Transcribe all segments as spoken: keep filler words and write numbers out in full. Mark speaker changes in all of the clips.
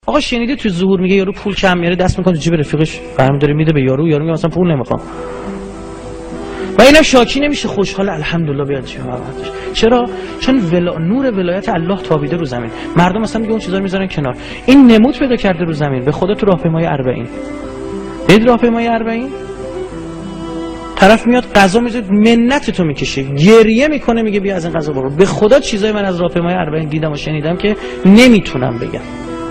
Speaker 1: آقا شنیده تو ظهور میگه یارو پول کم میاره دست میکنه جیب رفیقش برمی داره میده به یارو، یارو میگه مثلا پول نمیخوام و اینم شاکی نمیشه، خوشحال الحمدلله بیاد چی محبتش. چرا؟ چون ولا... نور ولایت الله تابیده رو زمین. مردم مثلا میگه اون چیزا رو میذارن کنار، این نمود پیدا کرده رو زمین. به خدا تو راهپیمای اربعین دید راهپیمای اربعین طرف میاد غذا میذاره منت تو میکشه، گریه میکنه میگه بیا از این غذا بخور. به خدا چیزای من از راهپیمای اربعین دیدم و شنیدم که نمیتونم بگم،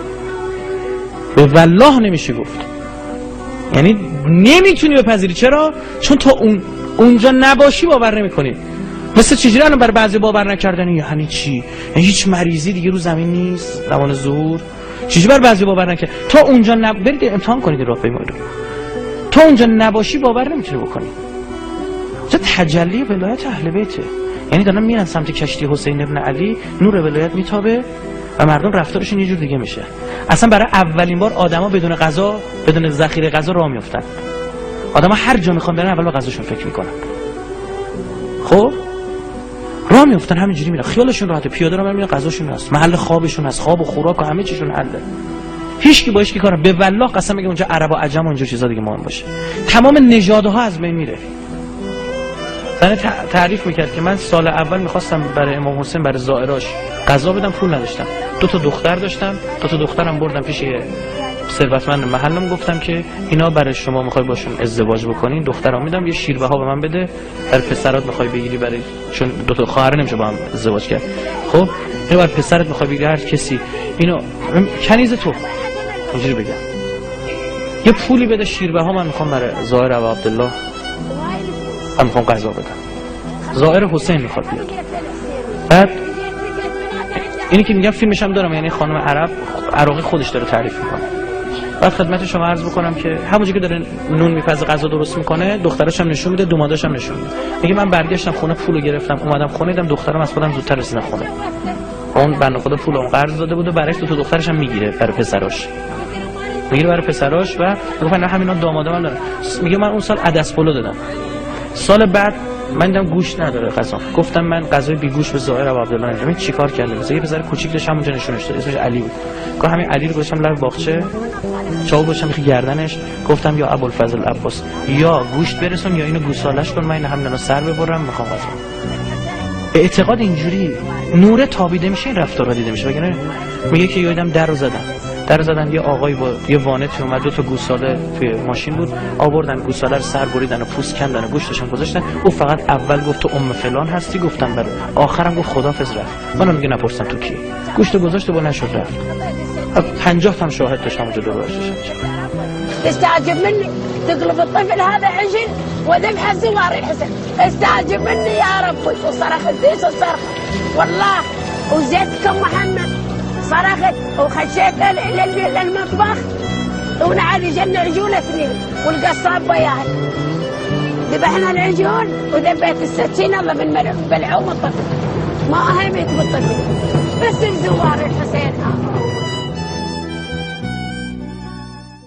Speaker 1: به والله نمیشه گفت، یعنی نمیتونی بپذیری. چرا؟ چون تا اون اونجا نباشی باور نمیکنی. مثل چجوری الان برای بعضی باور نکردنی یعنی چی؟ یعنی هیچ مریضی دیگه رو زمین نیست زمان ظهور. چجوری برای بعضی باور نکرد؟ تا اونجا نب... برید امتحان کنید راهپیمایی رو، تا اونجا نباشی باور نمیتونی بکنی. اونجا تجلی ولایت اهل بیته، یعنی دارن میرن سمت کشتی حسین ابن علی، نور ولایت میتابه و مردم رفتارشون یه جور دیگه میشه. اصلا برای اولین بار آدما بدون غذا، بدون ذخیره غذا راه میافتن. آدما هر جا میخوان برن اول به غذاشون فکر میکنن. خب راه میافتن همینجوری میرن، خیالشون راحته، پیاده رو میرن، غذاشون هست، محل خوابشون هست، خواب و خوراک و همه چیشون حله. هیچ کی با هیچ کی کار. به والله قسم میگم اونجا عرب و عجم و اونجا چیزا دیگه مهم باشه، تمام نژادها از بین میره. من تعریف میکرد که من سال اول میخواستم برای امام حسین برای زائراش غذا بدم، پول نداشتم. دو تا دختر داشتم، دو تا دخترم بردم پیش ثروتمند محلم، گفتم که اینا برای شما میخوای باشون ازدواج بکنین، دخترام میدم، یه شیربه ها به من بده، برای پسرات میخوای بگیری، برای چون دو تا خواهر نمیشه با هم ازدواج کرد. خب اینو برای پسرت میخوای بگیری، هر کسی اینو کنیز تو اینجوری بگم، یه پولی بده شیربه ها، من میخوام برای زائر و عبدالله من میخوام غذا بدم. زائر حسین میخواد بیاد. بعد اینی که میگم فیلمش هم دارم، یعنی خانم عرب عراقی خودش داره تعریف میکنه. بعد خدمت شما عرض بکنم که همونجوری که داره نون میپزه غذا درست میکنه، دخترش هم نشون میده، دوماداش هم نشون میده. میگه من برگشتم خونه، پولو گرفتم، اومدم خونه، دیدم دخترم از خودم زودتر رسیدن خونه. اون بنده خدا پولو اون قرض داده بود و برعکس دو تا دخترش هم میگیره برای پسراش. میگیره برای پسراش و میگه من همینا دامادا من دارم. میگه من اون سال عدس پلو دادم. سال بعد من دیدم گوشت نداره غذا، گفتم من غذای بی گوشت به زائر و عبدالله نمیدم. این چیکار کرده؟ مثلا یه پسر کوچیک داشت همونجا نشونش داد، اسمش علی بود. گفتم همین علی رو گذاشتم لب باغچه، چاقو گذاشتم میخی گردنش، گفتم یا ابوالفضل عباس یا گوشت برسون یا اینو گوسالش کن، من این همینو سر ببرم میخوام غذا. به اعتقاد اینجوری نور تابیده میشه، این رفتارا دیده میشه. وگرنه میگه که یادم در رو زدم در زدن یه آقای با یه وانتی اومد، دو تا گوساله توی ماشین بود، آوردن گوساله رو سر بریدن و پوست کندن و گوشتشون گذاشتن. او فقط اول گفت تو ام فلان هستی، گفتم بله، آخرم گفت خدافظ رفت. منم میگه نپرسم تو کی، گوشت گذاشت و بلند شد رفت. پنجاه تا شاهد داشتم اونجا دورش.
Speaker 2: استعجب مني تقلب الطفل هذا عجل وذبح الزوار الحسن، استعجب مني يا ربي. وصرخت ذيس الصرخه والله، وزيتكم محمد صرخت وخشيت للمطبخ ونعاد جن عجول اثنين والقصاب وياي، ذبحنا العجول وذبيت السكين الله من بلعوم الطفل، ما اهمت بالطفل بس الزوار الحسين.